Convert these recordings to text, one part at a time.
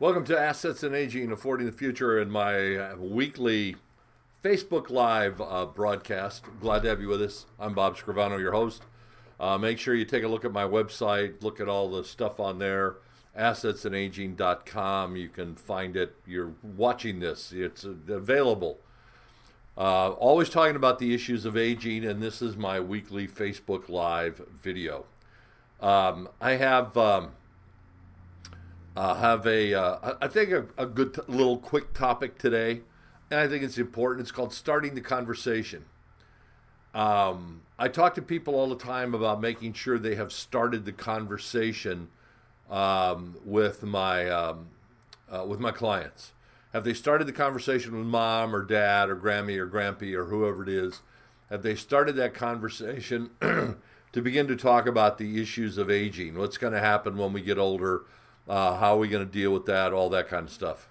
Welcome to Assets and Aging, Affording the Future, in my weekly Facebook Live broadcast. Glad to have you with us. I'm Bob Scrivano, your host. Make sure you take a look at my website, look at all the stuff on there, assetsandaging.com. You can find it. You're watching this. It's available. Always talking about the issues of aging, and this is my weekly Facebook Live video. I have I think a good little quick topic today, and I think it's important. It's called starting the conversation. I talk to people all the time about making sure they have started the conversation with my clients. Have they started the conversation with mom or dad or Grammy or Grampy or whoever it is? Have they started that conversation to begin to talk about the issues of aging? What's going to happen when we get older? How are we going to deal with that? All that kind of stuff.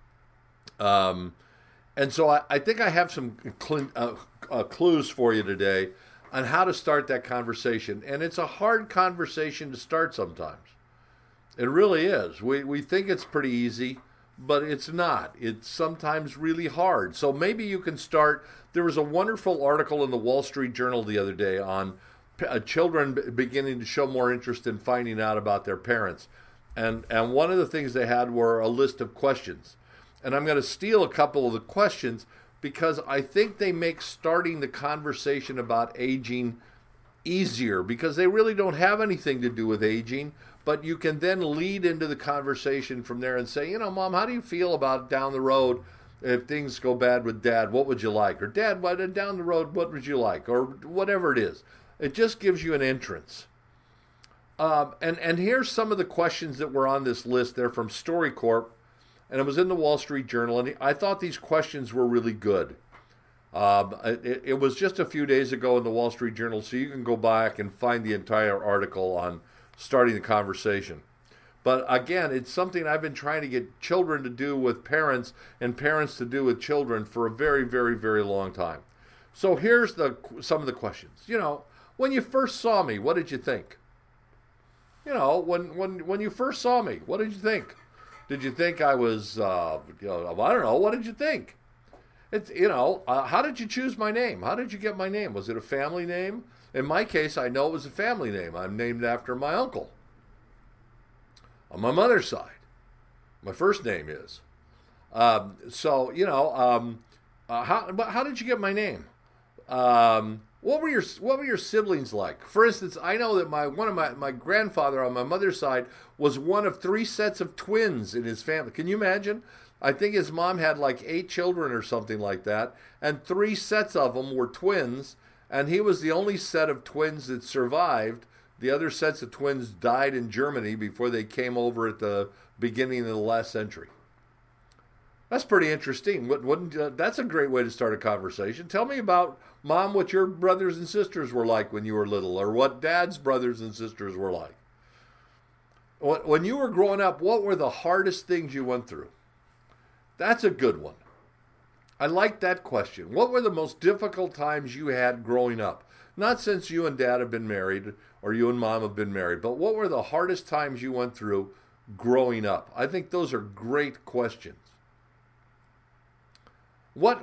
And so I think I have some clues for you today on how to start that conversation. And it's a hard conversation to start sometimes. It really is. We think it's pretty easy, but it's not. It's sometimes really hard. So maybe you can start. There was a wonderful article in the Wall Street Journal the other day on children beginning to show more interest in finding out about their parents. And one of the things they had were a list of questions. And I'm going to steal a couple of the questions because I think they make starting the conversation about aging easier, because they really don't have anything to do with aging, but you can then lead into the conversation from there and say, Mom, how do you feel about down the road if things go bad with Dad? What would you like? Or Dad, down the road, what would you like? Or whatever it is. It just gives you an entrance. And here's some of the questions that were on this list. They're from StoryCorps, and it was in the Wall Street Journal, and I thought these questions were really good. It was just a few days ago in the Wall Street Journal, so you can go back and find the entire article on starting the conversation. But again, it's something I've been trying to get children to do with parents and parents to do with children for a very, very, very long time. So here's some of the questions. When you first saw me, what did you think? When you first saw me, what did you think? Did you think I was, I don't know, what did you think? It's, how did you choose my name? How did you get my name? Was it a family name? In my case, I know it was a family name. I'm named after my uncle on my mother's side. My first name is. How did you get my name? What were your siblings like? For instance, I know that my grandfather on my mother's side was one of 3 sets of twins in his family. Can you imagine? I think his mom had like 8 children or something like that, and 3 sets of them were twins, and he was the only set of twins that survived. The other sets of twins died in Germany before they came over at the beginning of the last century. That's pretty interesting. That's a great way to start a conversation. Tell me about, Mom, what your brothers and sisters were like when you were little, or what Dad's brothers and sisters were like. When you were growing up, what were the hardest things you went through? That's a good one. I like that question. What were the most difficult times you had growing up? Not since you and Dad have been married or you and Mom have been married, but what were the hardest times you went through growing up? I think those are great questions. What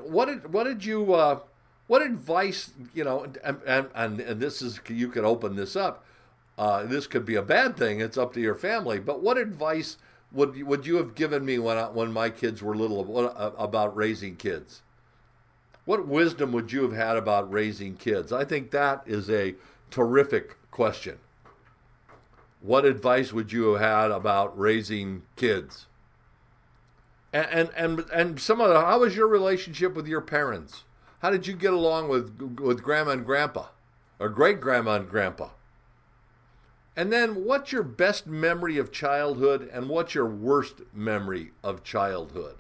advice, and this is, you could open this up. This could be a bad thing. It's up to your family. But what advice would you have given me when my kids were little about raising kids? What wisdom would you have had about raising kids? I think that is a terrific question. What advice would you have had about raising kids? And some of how was your relationship with your parents? How did you get along with Grandma and Grandpa, or great Grandma and Grandpa? And then, what's your best memory of childhood, and what's your worst memory of childhood?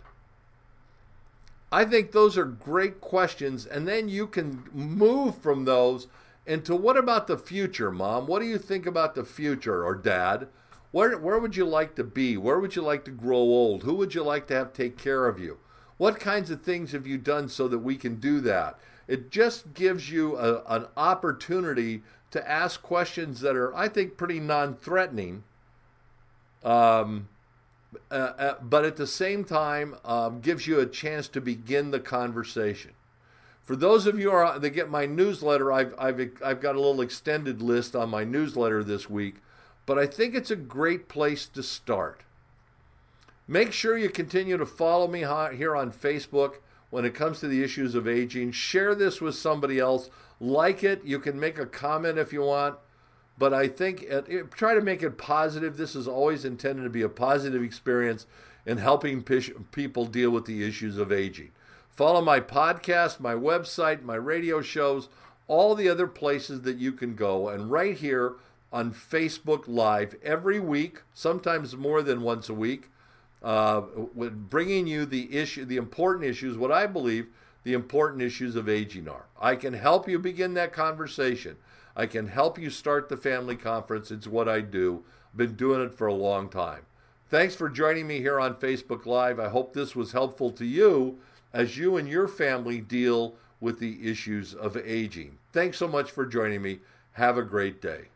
I think those are great questions, and then you can move from those into, what about the future, Mom? What do you think about the future, or Dad? Where would you like to be? Where would you like to grow old? Who would you like to have take care of you? What kinds of things have you done so that we can do that? It just gives you an opportunity to ask questions that are, I think, pretty non-threatening, but at the same time gives you a chance to begin the conversation. For those of you that get my newsletter, I've got a little extended list on my newsletter this week, but I think it's a great place to start. Make sure you continue to follow me here on Facebook when it comes to the issues of aging. Share this with somebody else. Like it. You can make a comment if you want. But I think try to make it positive. This is always intended to be a positive experience in helping people deal with the issues of aging. Follow my podcast, my website, my radio shows, all the other places that you can go. And right here on Facebook Live every week, sometimes more than once a week, bringing you the important issues, what I believe the important issues of aging are. I can help you begin that conversation. I can help you start the family conference. It's what I do. I've been doing it for a long time. Thanks for joining me here on Facebook Live. I hope this was helpful to you as you and your family deal with the issues of aging. Thanks so much for joining me. Have a great day.